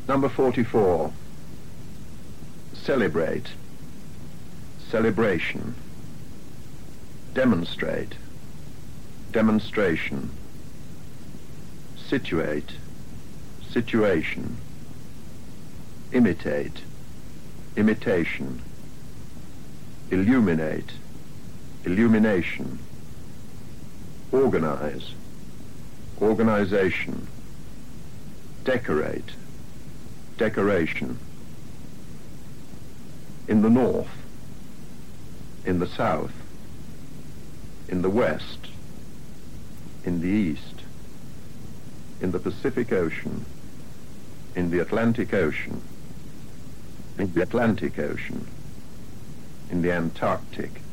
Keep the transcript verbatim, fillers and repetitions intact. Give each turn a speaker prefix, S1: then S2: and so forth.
S1: Number forty-four. Celebrate, celebration. Demonstrate, demonstration. Situate, situation. Imitate, imitation. Illuminate, illumination. Organize, organization. Decorate, decoration. In the north, in the south, in the west, in the east, in the Pacific Ocean, in the Atlantic Ocean, in the Atlantic Ocean, in the Antarctic,